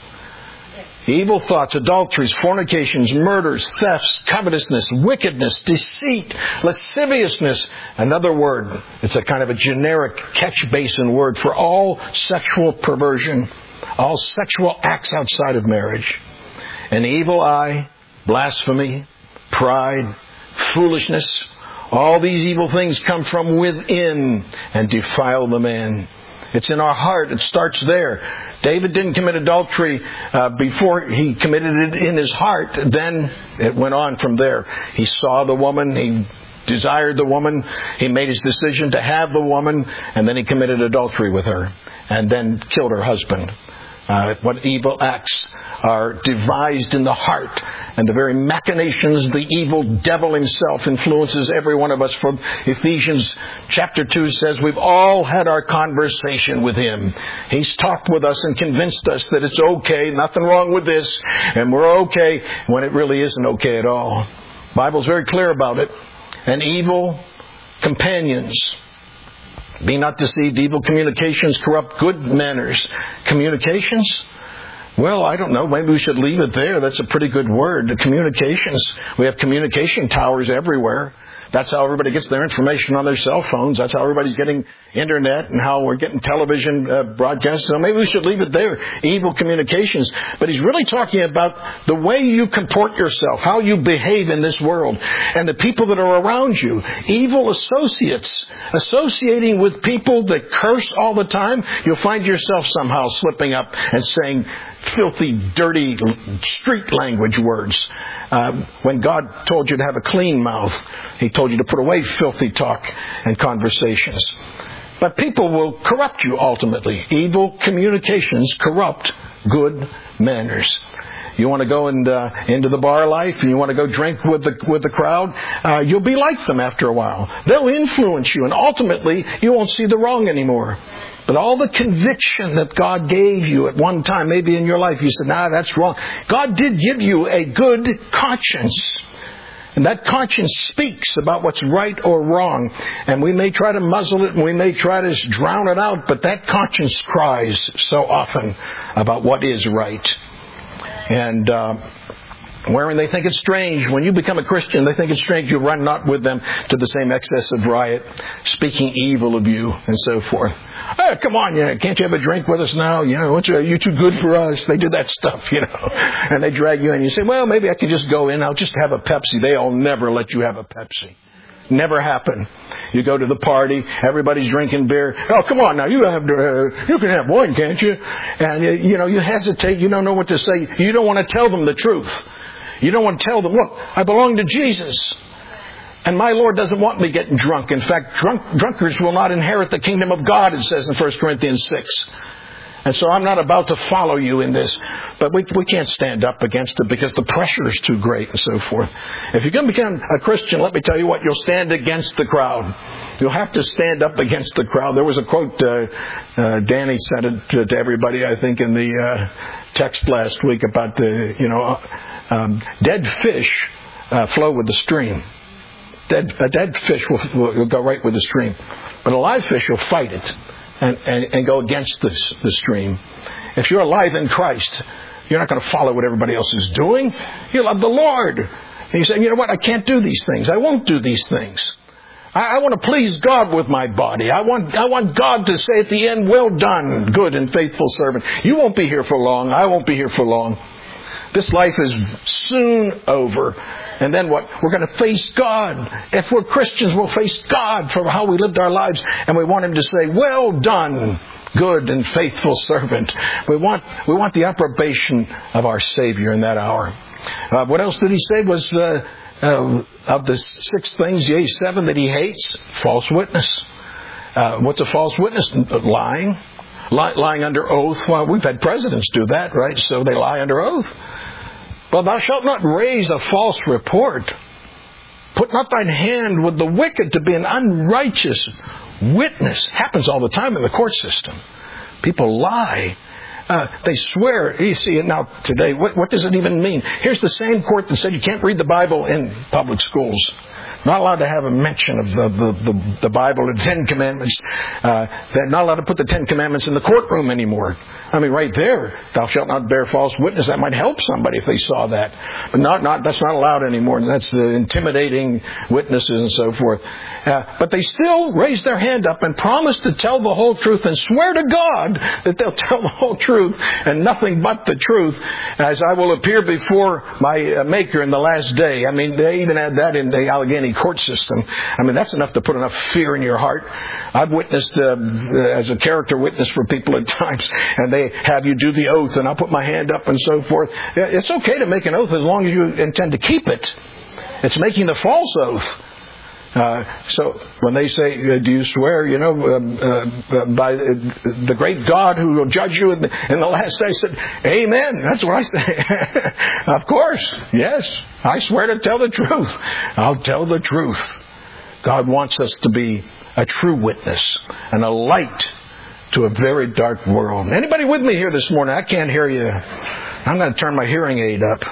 Speaker 1: Evil thoughts, adulteries, fornications, murders, thefts, covetousness, wickedness, deceit, lasciviousness. Another word. It's a kind of a generic catch-basin word for all sexual perversion, all sexual acts outside of marriage. An evil eye, blasphemy, pride, foolishness. All these evil things come from within and defile the man. It's in our heart. It starts there. David didn't commit adultery uh, before he committed it in his heart. Then it went on from there. He saw the woman. He desired the woman. He made his decision to have the woman. And then he committed adultery with her. And then killed her husband. Uh, what evil acts are devised in the heart. And the very machinations, the evil devil himself influences every one of us. From Ephesians chapter two says we've all had our conversation with him. He's talked with us and convinced us that it's okay, nothing wrong with this, and we're okay when it really isn't okay at all. The Bible's very clear about it. And evil companions. Be not deceived. Evil communications corrupt good manners. Communications? Well, I don't know. Maybe we should leave it there. That's a pretty good word. The communications. We have communication towers everywhere. That's how everybody gets their information on their cell phones. That's how everybody's getting internet and how we're getting television uh, broadcasts. So maybe we should leave it there. Evil communications. But he's really talking about the way you comport yourself, how you behave in this world, and the people that are around you. Evil associates. Associating with people that curse all the time, you'll find yourself somehow slipping up and saying filthy, dirty, street language words. Um, when God told you to have a clean mouth, He told you to put away filthy talk and conversations. But people will corrupt you ultimately. Evil communications corrupt good manners. You want to go and, uh, into the bar life and you want to go drink with the with the crowd, uh, you'll be like them after a while. They'll influence you, and ultimately you won't see the wrong anymore. But all the conviction that God gave you at one time, maybe in your life, you said, nah, that's wrong. God did give you a good conscience. And that conscience speaks about what's right or wrong. And we may try to muzzle it and we may try to drown it out, but that conscience cries so often about what is right. And uh, wherein they think it's strange, when you become a Christian, they think it's strange you run not with them to the same excess of riot, speaking evil of you and so forth. Oh, come on, you know, can't you have a drink with us now? You know, are you too good for us? They do that stuff, you know. And they drag you in. You say, well, maybe I could just go in. I'll just have a Pepsi. They'll never let you have a Pepsi. Never happen. You go to the party, everybody's drinking beer. Oh, come on now, you have uh, you can have one, can't you? And you, you know, you hesitate. You don't know what to say. You don't want to tell them the truth. You don't want to tell them, look, I belong to Jesus. And my Lord doesn't want me getting drunk. In fact, drunk, drunkards will not inherit the kingdom of God, it says in First Corinthians six. And so I'm not about to follow you in this. But we we can't stand up against it because the pressure is too great and so forth. If you're going to become a Christian, let me tell you what, you'll stand against the crowd. You'll have to stand up against the crowd. There was a quote, uh, uh, Danny sent it to, to everybody, I think, in the uh, text last week about the, you know, um, dead fish uh, flow with the stream. Dead, a dead fish will, will, will go right with the stream. But a live fish will fight it and, and, and go against this, the stream. If you're alive in Christ, you're not going to follow what everybody else is doing. You love the Lord. And you say, you know what, I can't do these things. I won't do these things. I, I want to please God with my body. I want, I want God to say at the end, well done, good and faithful servant. You won't be here for long. I won't be here for long. This life is soon over. And then what? We're going to face God. If we're Christians, we'll face God for how we lived our lives. And we want Him to say, well done, good and faithful servant. We want we want the approbation of our Savior in that hour. Uh, what else did He say was uh, uh, of the six things, yea, seven that He hates? False witness. Uh, what's a false witness? Lying. Ly- lying under oath. Well, we've had presidents do that, right? So they lie under oath. Well, thou shalt not raise a false report. Put not thine hand with the wicked to be an unrighteous witness. Happens all the time in the court system. People lie. Uh, they swear. You see it now today. What, what does it even mean? Here's the same court that said you can't read the Bible in public schools. Not allowed to have a mention of the, the, the, the Bible or the Ten Commandments. Uh, they're not allowed to put the Ten Commandments in the courtroom anymore. I mean, right there, thou shalt not bear false witness. That might help somebody if they saw that. But not, not that's not allowed anymore. That's the intimidating witnesses and so forth. Uh, but they still raise their hand up and promise to tell the whole truth and swear to God that they'll tell the whole truth and nothing but the truth, as I will appear before my uh, Maker in the last day. I mean, they even had that in the Allegheny court system. I mean, that's enough to put enough fear in your heart. I've witnessed uh, as a character witness for people at times, and they have you do the oath, and I'll put my hand up and so forth. It's okay to make an oath as long as you intend to keep it. It's making the false oath. Uh, so when they say, uh, do you swear, you know, uh, uh, by the great God who will judge you in the, in the last day, I said, amen. That's what I say. Of course. Yes. I swear to tell the truth. I'll tell the truth. God wants us to be a true witness and a light to a very dark world. Anybody with me here this morning? I can't hear you. I'm going to turn my hearing aid up.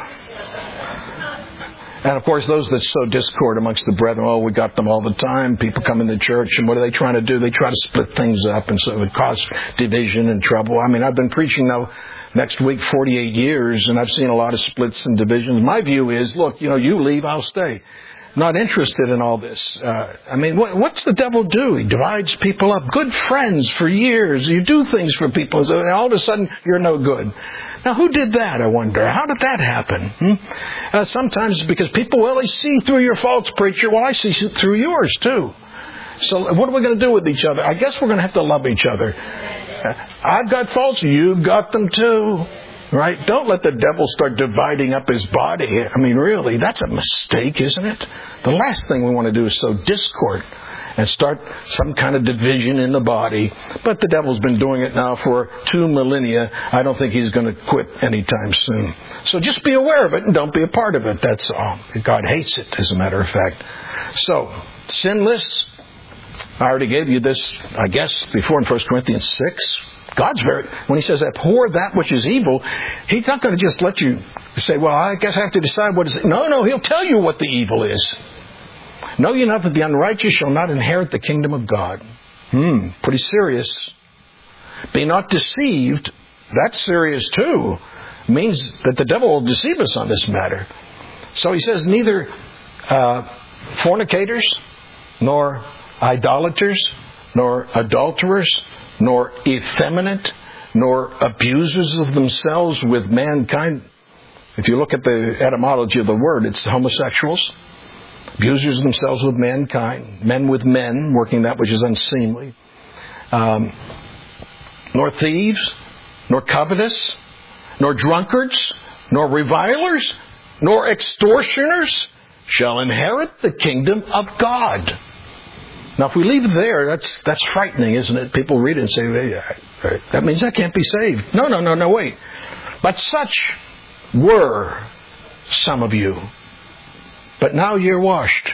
Speaker 1: And of course, those that sow discord amongst the brethren, oh, we got them all the time. People come in the church, and what are they trying to do? They try to split things up, and so it causes division and trouble. I mean, I've been preaching now next week forty-eight years, and I've seen a lot of splits and divisions. My view is, look, you know, you leave, I'll stay. Not interested in all this. Uh, I mean, what, what's the devil do? He divides people up. Good friends for years. You do things for people, and all of a sudden, you're no good. Now, who did that, I wonder? How did that happen? Hmm? Uh, sometimes it's because people, well, they see through your false preacher. Well, I see through yours, too. So what are we going to do with each other? I guess we're going to have to love each other. Uh, I've got faults. You've got them, too. Right? Don't let the devil start dividing up his body. I mean, really, that's a mistake, isn't it? The last thing we want to do is sow discord and start some kind of division in the body. But the devil's been doing it now for two millennia. I don't think he's going to quit anytime soon. So just be aware of it and don't be a part of it. That's all. God hates it, as a matter of fact. So, sinless. I already gave you this, I guess, before in First Corinthians six. God's very, when he says abhor that which is evil, he's not going to just let you say, well, I guess I have to decide what is. No, no, he'll tell you what the evil is. Know ye not that the unrighteous shall not inherit the kingdom of God? Hmm, pretty serious. Be not deceived. That's serious too. It means that the devil will deceive us on this matter. So he says neither uh, fornicators, nor idolaters, nor adulterers, nor effeminate, nor abusers of themselves with mankind. If you look at the etymology of the word, it's homosexuals. Abusers of themselves with mankind. Men with men, working that which is unseemly. Um, nor thieves, nor covetous, nor drunkards, nor revilers, nor extortioners shall inherit the kingdom of God. Now, if we leave it there, that's that's frightening, isn't it? People read it and say, hey, that means I can't be saved. No, no, no, no, wait. But such were some of you. But now you're washed.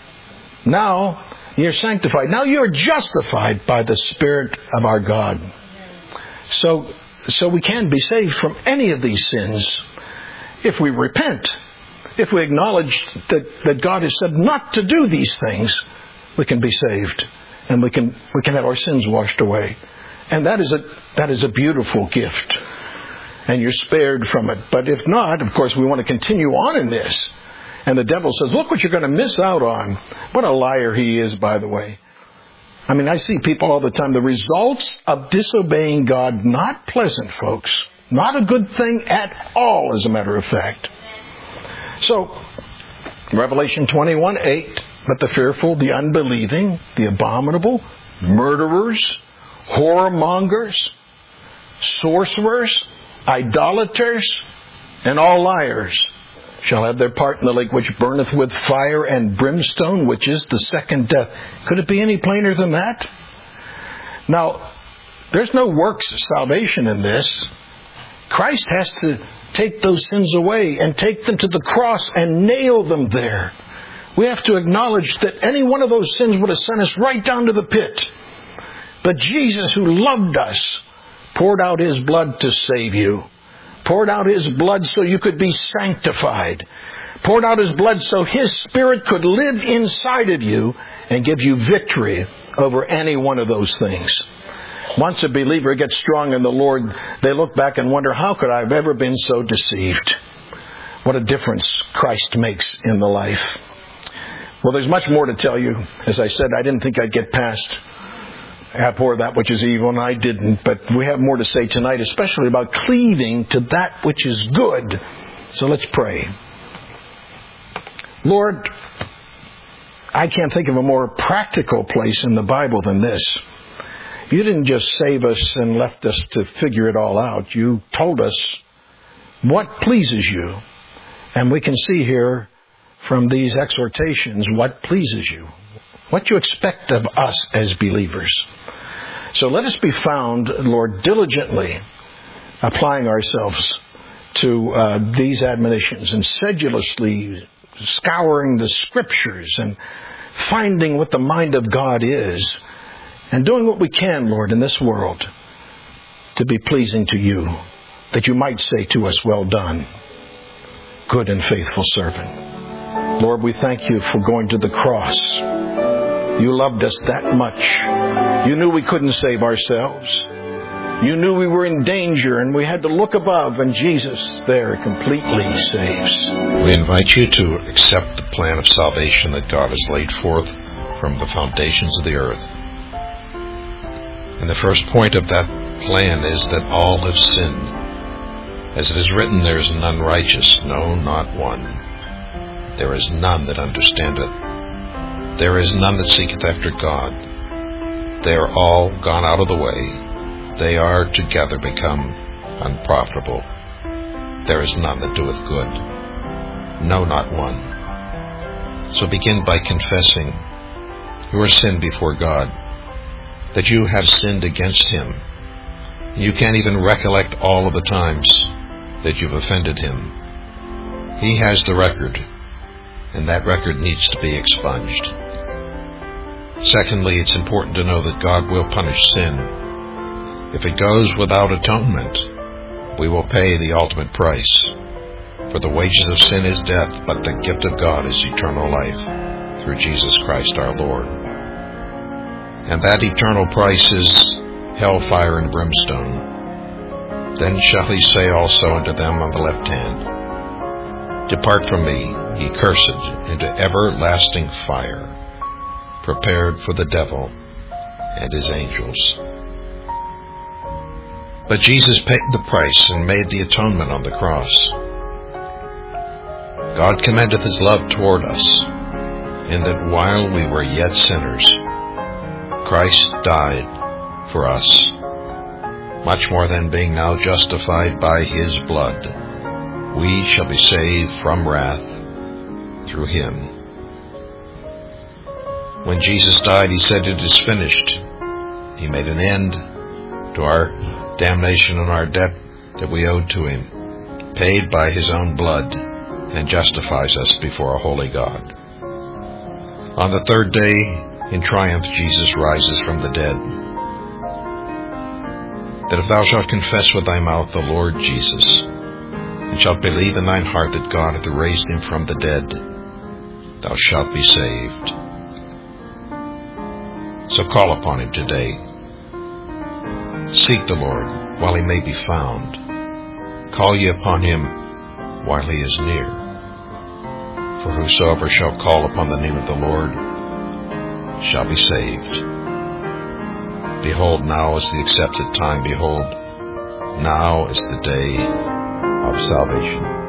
Speaker 1: Now you're sanctified. Now you're justified by the Spirit of our God. So, so we can be saved from any of these sins if we repent. If we acknowledge that, that God has said not to do these things, we can be saved. And we can we can have our sins washed away. And that is a that is a beautiful gift. And you're spared from it. But if not, of course, we want to continue on in this. And the devil says, look what you're going to miss out on. What a liar he is, by the way. I mean, I see people all the time. The results of disobeying God, not pleasant, folks. Not a good thing at all, as a matter of fact. So, Revelation twenty-one eight, but the fearful, the unbelieving, the abominable, murderers, whoremongers, sorcerers, idolaters, and all liars shall have their part in the lake which burneth with fire and brimstone, which is the second death. Could it be any plainer than that? Now, there's no works salvation in this. Christ has to take those sins away and take them to the cross and nail them there. We have to acknowledge that any one of those sins would have sent us right down to the pit. But Jesus, who loved us, poured out His blood to save you. Poured out His blood so you could be sanctified. poured out His blood so His Spirit could live inside of you and give you victory over any one of those things. Once a believer gets strong in the Lord, they look back and wonder, how could I have ever been so deceived? What a difference Christ makes in the life. Well, there's much more to tell you. As I said, I didn't think I'd get past abhor that which is evil, and I didn't. But we have more to say tonight, especially about cleaving to that which is good. So let's pray. Lord, I can't think of a more practical place in the Bible than this. You didn't just save us and left us to figure it all out. You told us what pleases you. And we can see here from these exhortations what pleases you, what you expect of us as believers. So let us be found, Lord, diligently applying ourselves to uh, these admonitions and sedulously scouring the Scriptures and finding what the mind of God is and doing what we can, Lord, in this world to be pleasing to you, that you might say to us, well done, good and faithful servant. Lord, we thank you for going to the cross. You loved us that much. You knew we couldn't save ourselves. You knew we were in danger and we had to look above, and Jesus there completely saves.
Speaker 3: We invite you to accept the plan of salvation that God has laid forth from the foundations of the earth. And the first point of that plan is that all have sinned. As it is written, there is none righteous, no, not one. There is none that understandeth. There is none that seeketh after God. They are all gone out of the way. They are together become unprofitable. There is none that doeth good, no, not one. So begin by confessing your sin before God, that you have sinned against Him. You can't even recollect all of the times that you've offended Him. He has the record, and that record needs to be expunged. Secondly, it's important to know that God will punish sin. If it goes without atonement, we will pay the ultimate price. For the wages of sin is death, but the gift of God is eternal life through Jesus Christ our Lord. And that eternal price is hellfire and brimstone. Then shall He say also unto them on the left hand, Depart from me, ye cursed, into everlasting fire, prepared for the devil and his angels. But Jesus paid the price and made the atonement on the cross. God commendeth His love toward us, in that while we were yet sinners, Christ died for us. Much more than being now justified by His blood, we shall be saved from wrath through Him. When Jesus died, He said, It is finished. He made an end to our damnation and our debt that we owed to Him, paid by His own blood, and justifies us before a holy God. On the third day, in triumph, Jesus rises from the dead. That if thou shalt confess with thy mouth the Lord Jesus, and shalt believe in thine heart that God hath raised Him from the dead, thou shalt be saved. So call upon Him today. Seek the Lord while He may be found. Call ye upon Him while He is near. For whosoever shall call upon the name of the Lord shall be saved. Behold, now is the accepted time. Behold, now is the day of salvation.